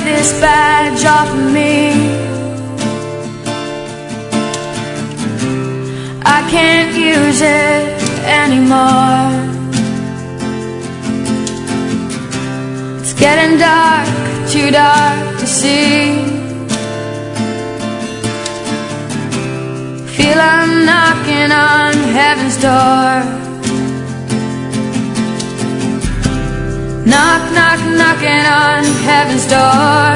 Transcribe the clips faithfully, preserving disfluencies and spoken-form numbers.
this badge off of me. I can't use it anymore. It's getting dark, too dark to see. Feel I'm knocking on heaven's door. Knock, knock, knocking on heaven's door.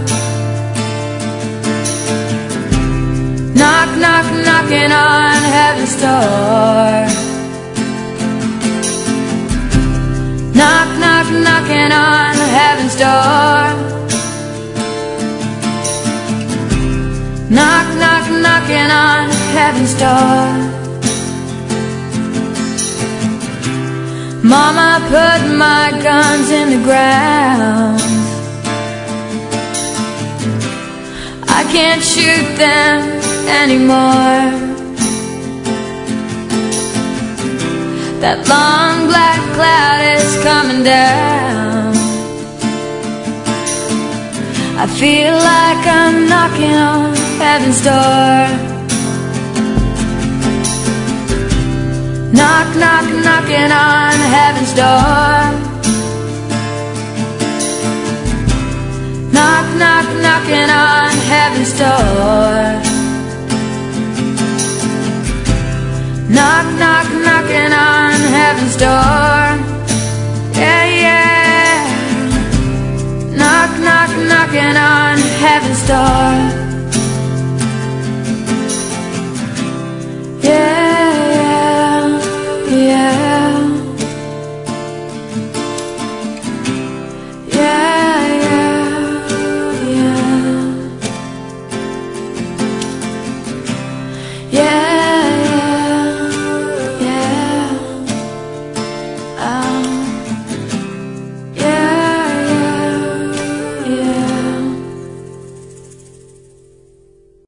Knock, knock, knocking on heaven's door. Knock, knock, knocking on heaven's door. Knock, knock, knocking on heaven's door. Mama put my guns in the ground. I can't shoot them anymore. That long black cloud is coming down. I feel like I'm knocking on heaven's door. Knock, knock, knocking on heaven's door. Knock, knock, knocking on heaven's door. Knock, knock, knocking on heaven's door. Yeah, yeah. Knock, knock, knocking on heaven's door.